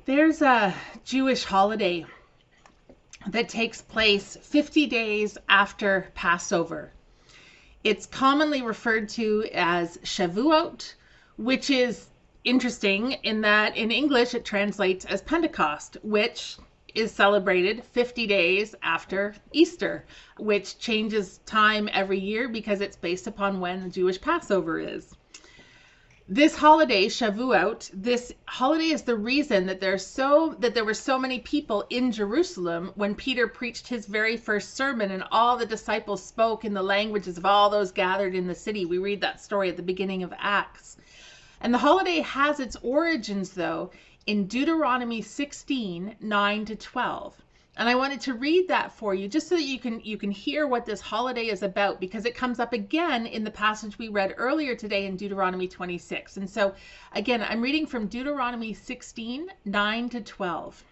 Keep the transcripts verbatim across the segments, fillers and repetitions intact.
There's a Jewish holiday that takes place fifty days after Passover. It's commonly referred to as Shavuot, which is interesting in that in English it translates as Pentecost, which is celebrated fifty days after Easter, which changes time every year because it's based upon when the Jewish Passover is. This holiday, Shavuot, this holiday is the reason that there's so that there were so many people in Jerusalem when Peter preached his very first sermon and all the disciples spoke in the languages of all those gathered in the city. We read that story at the beginning of Acts. And the holiday has its origins, though, in Deuteronomy sixteen, nine to twelve. And I wanted to read that for you just so that you can you can hear what this holiday is about, because it comes up again in the passage we read earlier today in Deuteronomy twenty-six. And so again, I'm reading from Deuteronomy sixteen, nine to twelve.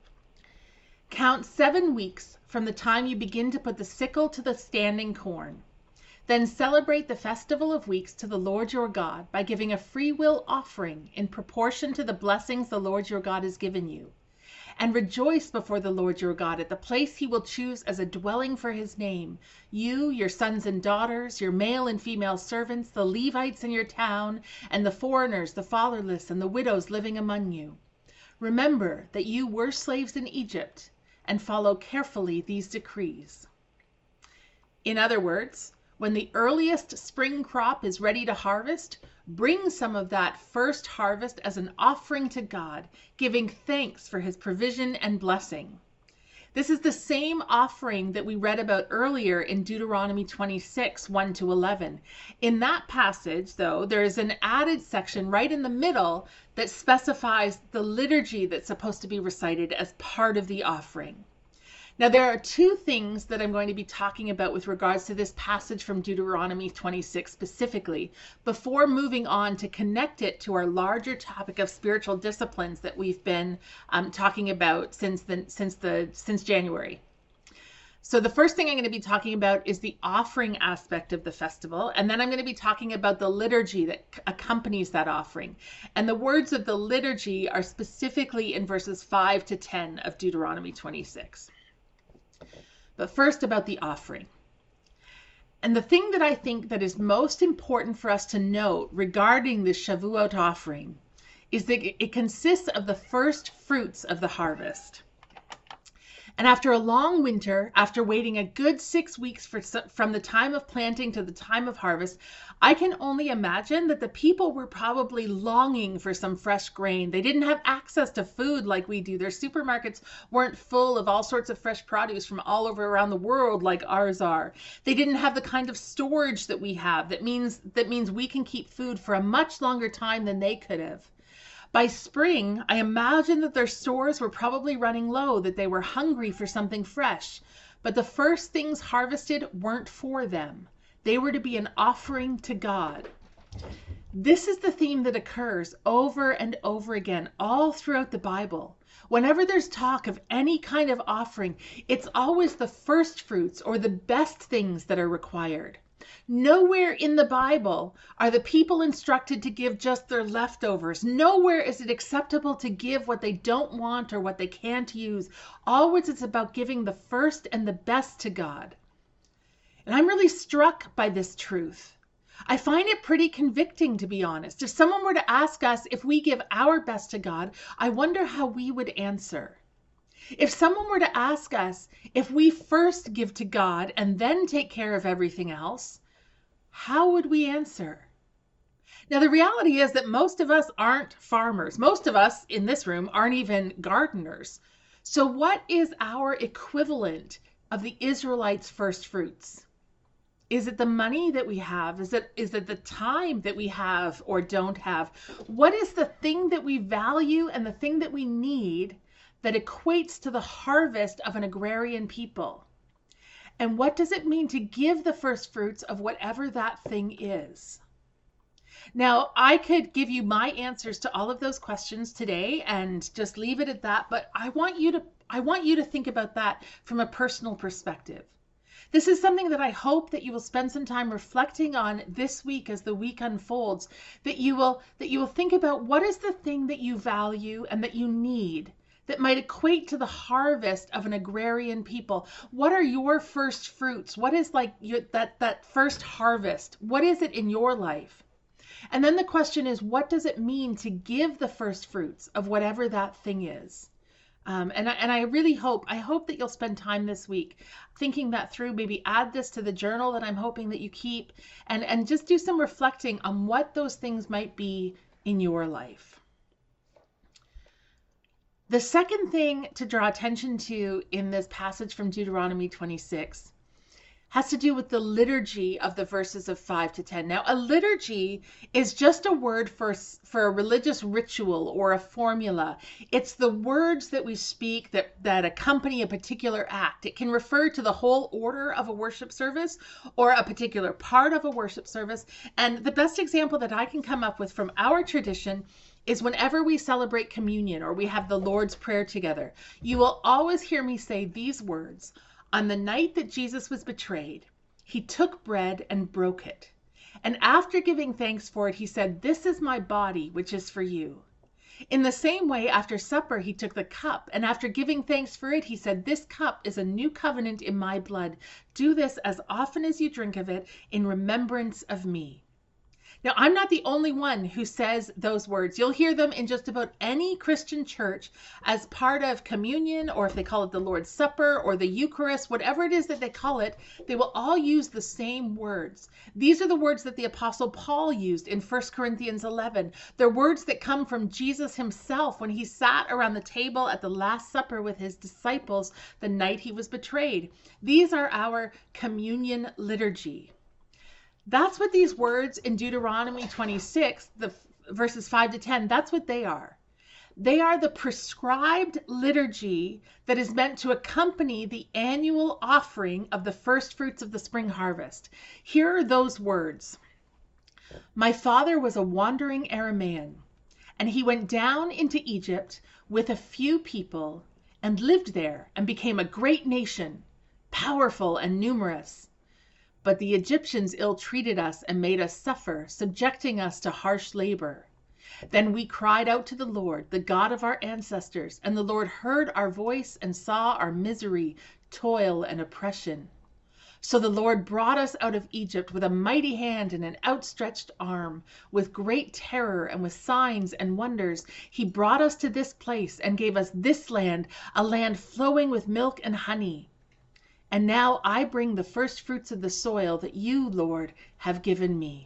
Count seven weeks from the time you begin to put the sickle to the standing corn. Then celebrate the festival of weeks to the Lord your God by giving a free will offering in proportion to the blessings the Lord your God has given you. And rejoice before the Lord your God at the place he will choose as a dwelling for his name. You, your sons and daughters, your male and female servants, the Levites in your town, and the foreigners, the fatherless, and the widows living among you. Remember that you were slaves in Egypt, and follow carefully these decrees. In other words, when the earliest spring crop is ready to harvest, bring some of that first harvest as an offering to God, giving thanks for his provision and blessing. This is the same offering that we read about earlier in Deuteronomy twenty-six, one to eleven. In that passage, though, there is an added section right in the middle that specifies the liturgy that's supposed to be recited as part of the offering. Now, there are two things that I'm going to be talking about with regards to this passage from Deuteronomy twenty-six specifically, before moving on to connect it to our larger topic of spiritual disciplines that we've been um, talking about since the, since the, since January. So the first thing I'm going to be talking about is the offering aspect of the festival, and then I'm going to be talking about the liturgy that accompanies that offering. And the words of the liturgy are specifically in verses five to ten of Deuteronomy twenty-six. But first, about the offering. And the thing that I think that is most important for us to note regarding the Shavuot offering is that it consists of the first fruits of the harvest. And after a long winter, after waiting a good six weeks for, from the time of planting to the time of harvest, I can only imagine that the people were probably longing for some fresh grain. They didn't have access to food like we do. Their supermarkets weren't full of all sorts of fresh produce from all over around the world like ours are. They didn't have the kind of storage that we have. That means, that means we can keep food for a much longer time than they could have. By spring, I imagine that their stores were probably running low, that they were hungry for something fresh. But the first things harvested weren't for them. They were to be an offering to God. This is the theme that occurs over and over again all throughout the Bible. Whenever there's talk of any kind of offering, it's always the first fruits or the best things that are required. Nowhere in the Bible are the people instructed to give just their leftovers. Nowhere is it acceptable to give what they don't want or what they can't use. Always it's about giving the first and the best to God. And I'm really struck by this truth. I find it pretty convicting, to be honest. If someone were to ask us if we give our best to God, I wonder how we would answer. If someone were to ask us if we first give to God and then take care of everything else, how would we answer? Now, the reality is that most of us aren't farmers. Most of us in this room aren't even gardeners. So what is our equivalent of the Israelites' first fruits? Is it the money that we have? Is it, is it the time that we have or don't have? What is the thing that we value and the thing that we need that equates to the harvest of an agrarian people? And what does it mean to give the first fruits of whatever that thing is? Now, I could give you my answers to all of those questions today and just leave it at that, but I want you to I want you to think about that from a personal perspective. This is something that I hope that you will spend some time reflecting on this week as the week unfolds, that you will that you will think about what is the thing that you value and that you need that might equate to the harvest of an agrarian people. What are your first fruits? What is like your, that that first harvest? What is it in your life? And then the question is, what does it mean to give the first fruits of whatever that thing is? Um, and, I, and I really hope, I hope that you'll spend time this week thinking that through, maybe add this to the journal that I'm hoping that you keep, and, and just do some reflecting on what those things might be in your life. The second thing to draw attention to in this passage from Deuteronomy twenty-six has to do with the liturgy of the verses of five to ten. Now, a liturgy is just a word for, for a religious ritual or a formula. It's the words that we speak that, that accompany a particular act. It can refer to the whole order of a worship service or a particular part of a worship service. And the best example that I can come up with from our tradition is whenever we celebrate communion or we have the Lord's Prayer together, you will always hear me say these words. On the night that Jesus was betrayed, he took bread and broke it. And after giving thanks for it, he said, "This is my body, which is for you." In the same way, after supper, he took the cup, and after giving thanks for it, he said, "This cup is a new covenant in my blood. Do this as often as you drink of it in remembrance of me." Now, I'm not the only one who says those words. You'll hear them in just about any Christian church as part of communion, or if they call it the Lord's Supper or the Eucharist, whatever it is that they call it, they will all use the same words. These are the words that the Apostle Paul used in First Corinthians eleven. They're words that come from Jesus himself when he sat around the table at the Last Supper with his disciples the night he was betrayed. These are our communion liturgy. That's what these words in Deuteronomy twenty-six, the verses five to ten, that's what they are. They are the prescribed liturgy that is meant to accompany the annual offering of the first fruits of the spring harvest. Here are those words. My father was a wandering Aramaean, and he went down into Egypt with a few people and lived there and became a great nation, powerful and numerous. But the Egyptians ill-treated us and made us suffer, subjecting us to harsh labor. Then we cried out to the Lord, the God of our ancestors, and the Lord heard our voice and saw our misery, toil, and oppression. So the Lord brought us out of Egypt with a mighty hand and an outstretched arm, with great terror and with signs and wonders. He brought us to this place and gave us this land, a land flowing with milk and honey. And now I bring the first fruits of the soil that you, Lord, have given me.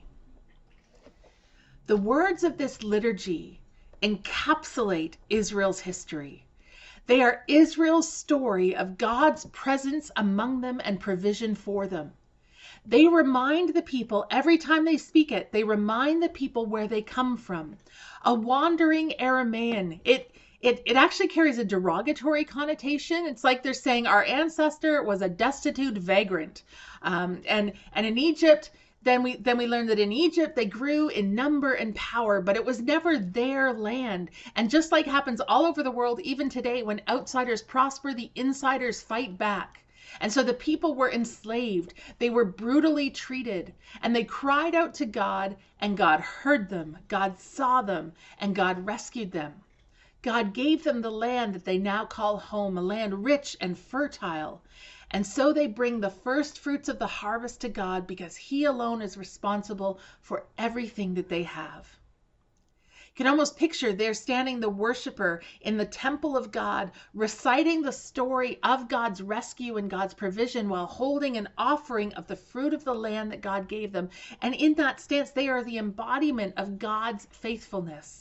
The words of this liturgy encapsulate Israel's history. They are Israel's story of God's presence among them and provision for them. They remind the people, every time they speak it, they remind the people where they come from. A wandering Aramaean, it It, it actually carries a derogatory connotation. It's like they're saying our ancestor was a destitute vagrant. Um, and, and in Egypt, then we, then we learned that in Egypt, they grew in number and power, but it was never their land. And just like happens all over the world, even today, when outsiders prosper, the insiders fight back. And so the people were enslaved. They were brutally treated, and they cried out to God, and God heard them. God saw them, and God rescued them. God gave them the land that they now call home, a land rich and fertile. And so they bring the first fruits of the harvest to God because he alone is responsible for everything that they have. You can almost picture there standing the worshiper in the temple of God, reciting the story of God's rescue and God's provision while holding an offering of the fruit of the land that God gave them. And in that stance, they are the embodiment of God's faithfulness.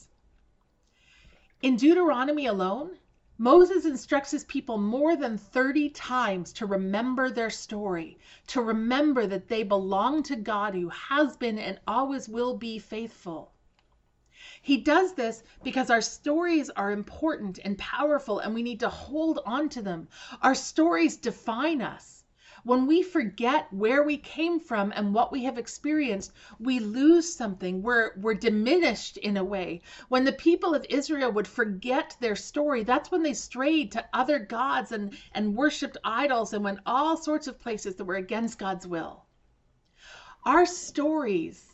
In Deuteronomy alone, Moses instructs his people more than thirty times to remember their story, to remember that they belong to God who has been and always will be faithful. He does this because our stories are important and powerful, and we need to hold on to them. Our stories define us. When we forget where we came from and what we have experienced, we lose something. We're, we're diminished in a way. When the people of Israel would forget their story, that's when they strayed to other gods and, and worshiped idols and went all sorts of places that were against God's will. Our stories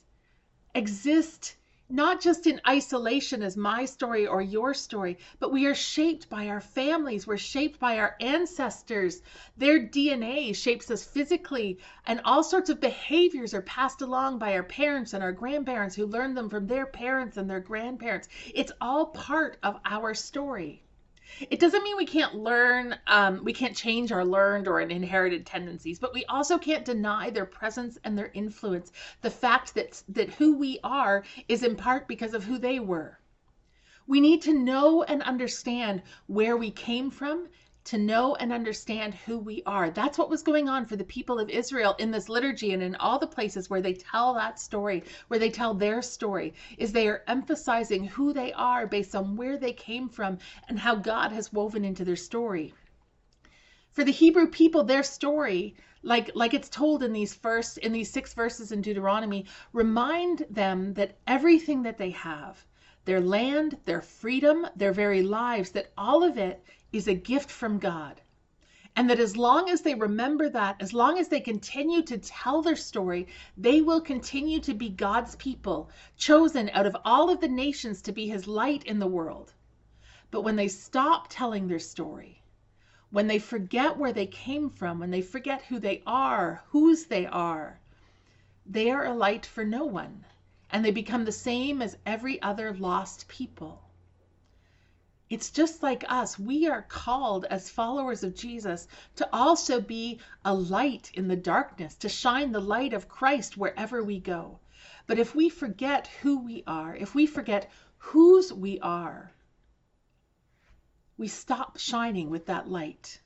exist not just in isolation as my story or your story, but we are shaped by our families. We're shaped by our ancestors. Their D N A shapes us physically, and all sorts of behaviors are passed along by our parents and our grandparents who learned them from their parents and their grandparents. It's all part of our story. It doesn't mean we can't learn, um, we can't change our learned or inherited tendencies, but we also can't deny their presence and their influence. The fact that, that who we are is in part because of who they were. We need to know and understand where we came from, to know and understand who we are. That's what was going on for the people of Israel in this liturgy and in all the places where they tell that story, where they tell their story, is they are emphasizing who they are based on where they came from and how God has woven into their story. For the Hebrew people, their story, like, like it's told in these first, in these six verses in Deuteronomy, remind them that everything that they have, their land, their freedom, their very lives, that all of it is a gift from God. And that as long as they remember that, as long as they continue to tell their story, they will continue to be God's people, chosen out of all of the nations to be his light in the world. But when they stop telling their story, when they forget where they came from, when they forget who they are, whose they are, they are a light for no one. And they become the same as every other lost people. It's just like us. We are called as followers of Jesus to also be a light in the darkness, to shine the light of Christ wherever we go. But if we forget who we are, if we forget whose we are, we stop shining with that light.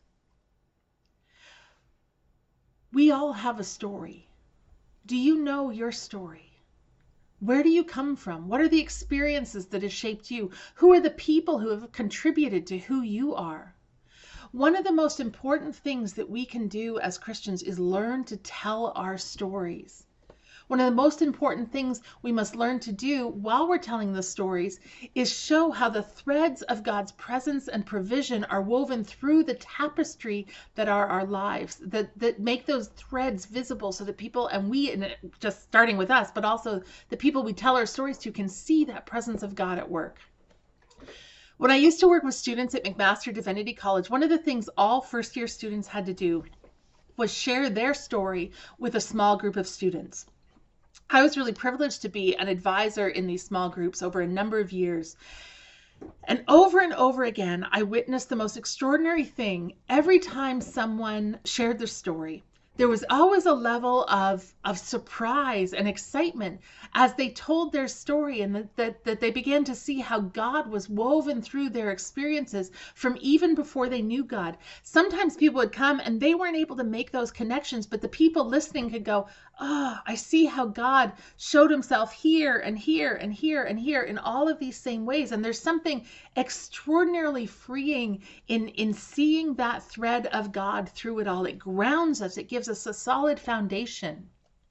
We all have a story. Do you know your story? Where do you come from? What are the experiences that have shaped you? Who are the people who have contributed to who you are? One of the most important things that we can do as Christians is learn to tell our stories. One of the most important things we must learn to do while we're telling the stories is show how the threads of God's presence and provision are woven through the tapestry that are our lives, that, that make those threads visible so that people, and we, and just starting with us, but also the people we tell our stories to, can see that presence of God at work. When I used to work with students at McMaster Divinity College, one of the things all first year students had to do was share their story with a small group of students. I was really privileged to be an advisor in these small groups over a number of years. And over and over again, I witnessed the most extraordinary thing. Every time someone shared their story, there was always a level of, of surprise and excitement as they told their story, and that, that, that they began to see how God was woven through their experiences from even before they knew God. Sometimes people would come and they weren't able to make those connections, but the people listening could go, oh, I see how God showed himself here and here and here and here in all of these same ways. And there's something extraordinarily freeing in, in seeing that thread of God through it all. It grounds us. It gives us a solid foundation.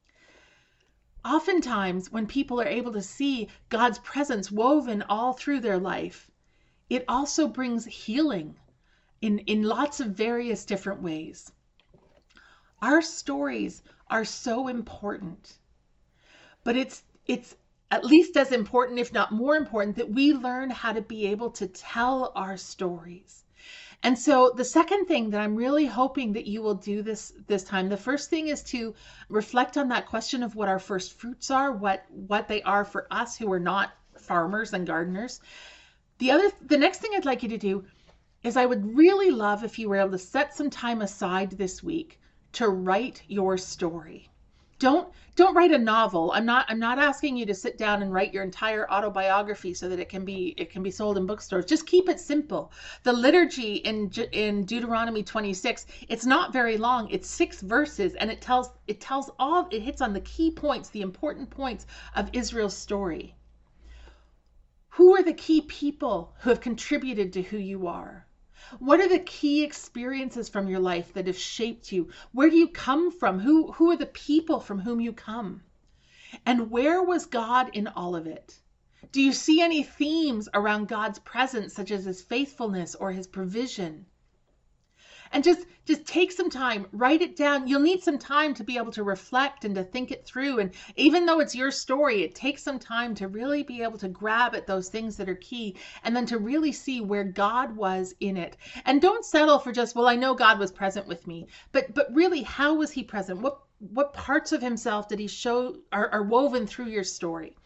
Oftentimes, when people are able to see God's presence woven all through their life, it also brings healing in, in lots of various different ways. Our stories are so important, but it's it's at least as important, if not more important, that we learn how to be able to tell our stories. And so the second thing that I'm really hoping that you will do this this time, the first thing is to reflect on that question of what our first fruits are, what what they are for us who are not farmers and gardeners. The other, the next thing I'd like you to do is I would really love if you were able to set some time aside this week to write your story. Don't don't write a novel. I'm not I'm not asking you to sit down and write your entire autobiography so that it can be it can be sold in bookstores. Just keep it simple. The liturgy in in Deuteronomy twenty-six, it's not very long. It's six verses, and it tells it tells all it hits on the key points, the important points of Israel's story. Who are the key people who have contributed to who you are? What are the key experiences from your life that have shaped you? Where do you come from? Who, who are the people from whom you come? And where was God in all of it? Do you see any themes around God's presence, such as his faithfulness or his provision? And just, just take some time, write it down. You'll need some time to be able to reflect and to think it through. And even though it's your story, it takes some time to really be able to grab at those things that are key and then to really see where God was in it. And don't settle for just, well, I know God was present with me, but, but really, how was he present? What, what parts of himself did he show are, are woven through your story?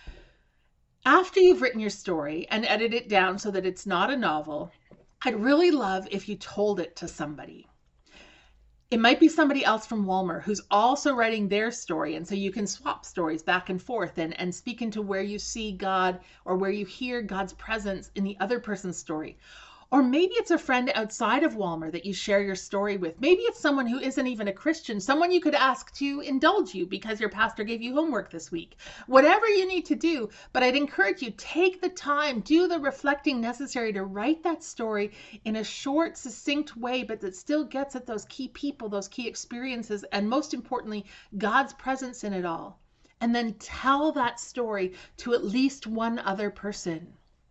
After you've written your story and edited it down so that it's not a novel, I'd really love if you told it to somebody. It might be somebody else from Walmer who's also writing their story. And so you can swap stories back and forth and, and speak into where you see God or where you hear God's presence in the other person's story. Or maybe it's a friend outside of Walmer that you share your story with. Maybe it's someone who isn't even a Christian, someone you could ask to indulge you because your pastor gave you homework this week. Whatever you need to do, but I'd encourage you, take the time, do the reflecting necessary to write that story in a short, succinct way, but that still gets at those key people, those key experiences, and most importantly, God's presence in it all. And then tell that story to at least one other person.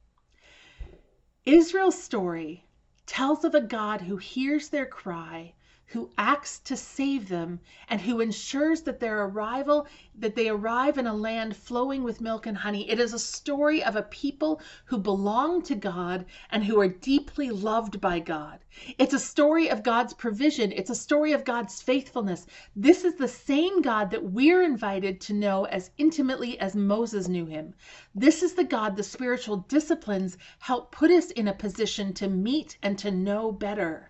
Israel's story tells of a God who hears their cry, who acts to save them, and who ensures that their arrival, that they arrive in a land flowing with milk and honey. It is a story of a people who belong to God and who are deeply loved by God. It's a story of God's provision. It's a story of God's faithfulness. This is the same God that we're invited to know as intimately as Moses knew him. This is the God the spiritual disciplines help put us in a position to meet and to know better.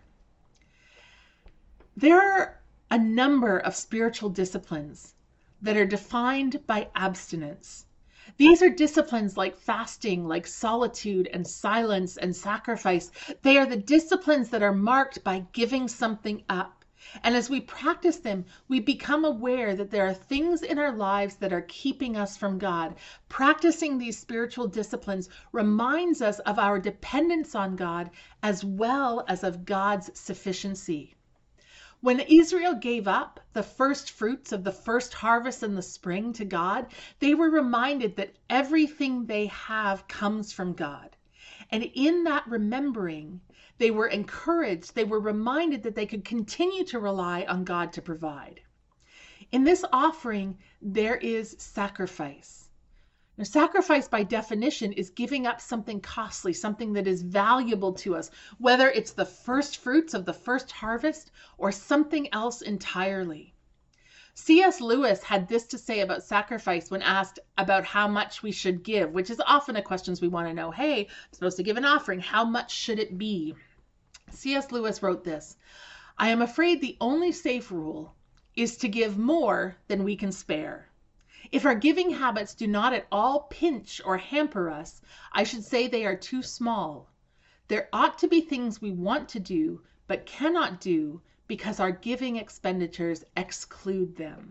There are a number of spiritual disciplines that are defined by abstinence. These are disciplines like fasting, like solitude and silence and sacrifice. They are the disciplines that are marked by giving something up. And as we practice them, we become aware that there are things in our lives that are keeping us from God. Practicing these spiritual disciplines reminds us of our dependence on God as well as of God's sufficiency. When Israel gave up the first fruits of the first harvest in the spring to God, they were reminded that everything they have comes from God. And in that remembering, they were encouraged, they were reminded that they could continue to rely on God to provide. In this offering, there is sacrifice. Now, sacrifice by definition is giving up something costly, something that is valuable to us, whether it's the first fruits of the first harvest or something else entirely. C S Lewis had this to say about sacrifice when asked about how much we should give, which is often a question we want to know. Hey, I'm supposed to give an offering. How much should it be? C S Lewis wrote this: I am afraid the only safe rule is to give more than we can spare. If our giving habits do not at all pinch or hamper us, I should say they are too small. There ought to be things we want to do but cannot do because our giving expenditures exclude them.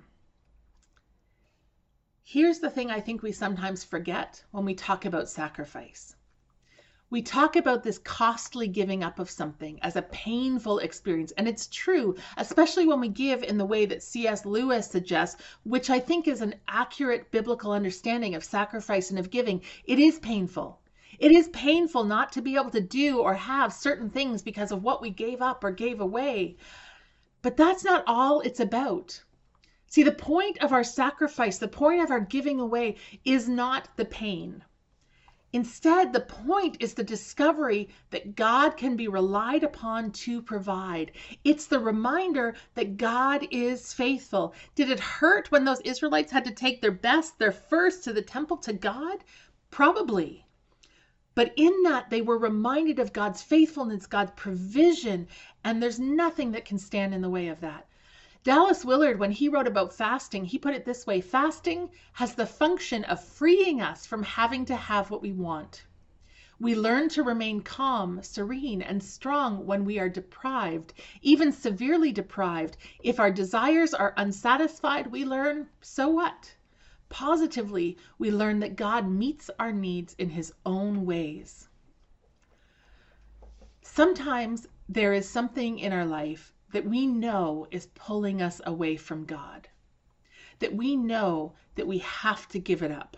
Here's the thing I think we sometimes forget when we talk about sacrifice. We talk about this costly giving up of something as a painful experience, and it's true, especially when we give in the way that C S Lewis suggests, which I think is an accurate biblical understanding of sacrifice and of giving. It is painful. It is painful not to be able to do or have certain things because of what we gave up or gave away. But that's not all it's about. See, the point of our sacrifice, the point of our giving away is not the pain. Instead, the point is the discovery that God can be relied upon to provide. It's the reminder that God is faithful. Did it hurt when those Israelites had to take their best, their first to the temple to God? Probably. But in that, they were reminded of God's faithfulness, God's provision, and there's nothing that can stand in the way of that. Dallas Willard, when he wrote about fasting, he put it this way: fasting has the function of freeing us from having to have what we want. We learn to remain calm, serene, and strong when we are deprived, even severely deprived. If our desires are unsatisfied, we learn, so what? Positively, we learn that God meets our needs in his own ways. Sometimes there is something in our life that we know is pulling us away from God, that we know that we have to give it up.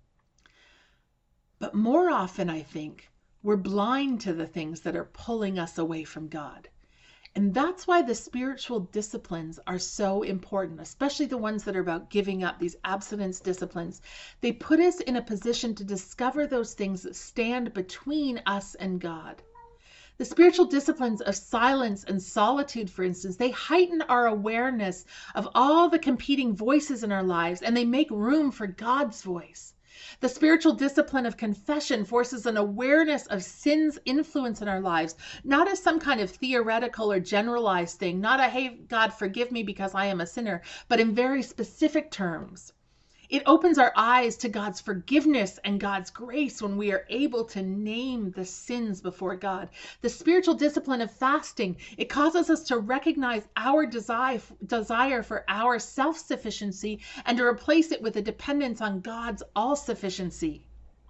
But more often, I think, we're blind to the things that are pulling us away from God. And that's why the spiritual disciplines are so important, especially the ones that are about giving up, these abstinence disciplines. They put us in a position to discover those things that stand between us and God. The spiritual disciplines of silence and solitude, for instance, they heighten our awareness of all the competing voices in our lives, and they make room for God's voice. The spiritual discipline of confession forces an awareness of sin's influence in our lives, not as some kind of theoretical or generalized thing, not a, hey, God, forgive me because I am a sinner, but in very specific terms. It opens our eyes to God's forgiveness and God's grace when we are able to name the sins before God. The spiritual discipline of fasting, it causes us to recognize our desire, desire for our self-sufficiency and to replace it with a dependence on God's all-sufficiency.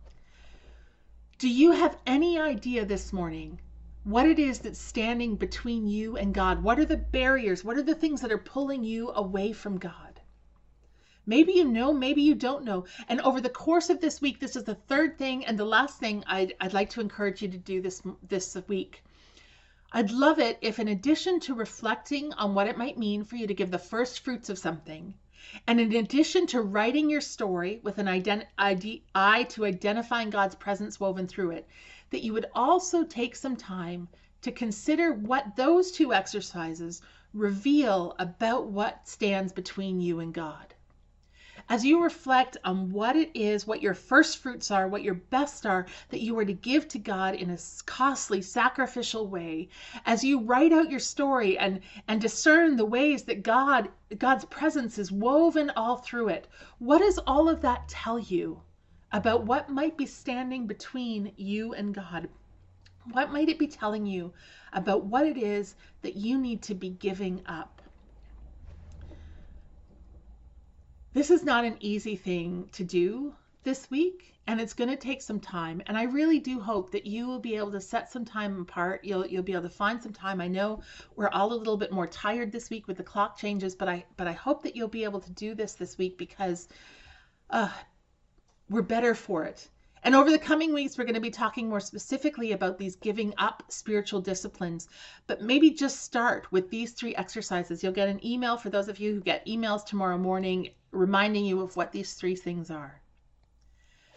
Do you have any idea this morning what it is that's standing between you and God? What are the barriers? What are the things that are pulling you away from God? Maybe you know, maybe you don't know. And over the course of this week, this is the third thing and the last thing I'd, I'd like to encourage you to do this, this week. I'd love it if, in addition to reflecting on what it might mean for you to give the first fruits of something, and in addition to writing your story with an ident- eye to identifying God's presence woven through it, that you would also take some time to consider what those two exercises reveal about what stands between you and God. As you reflect on what it is, what your first fruits are, what your best are, that you are to give to God in a costly, sacrificial way, as you write out your story and, and discern the ways that God, God's presence is woven all through it, what does all of that tell you about what might be standing between you and God? What might it be telling you about what it is that you need to be giving up? This is not an easy thing to do this week, and it's going to take some time. And I really do hope that you will be able to set some time apart. You'll you'll be able to find some time. I know we're all a little bit more tired this week with the clock changes, but I but I hope that you'll be able to do this this week because uh, we're better for it. And over the coming weeks, we're going to be talking more specifically about these giving up spiritual disciplines. But maybe just start with these three exercises. You'll get an email for those of you who get emails tomorrow morning reminding you of what these three things are.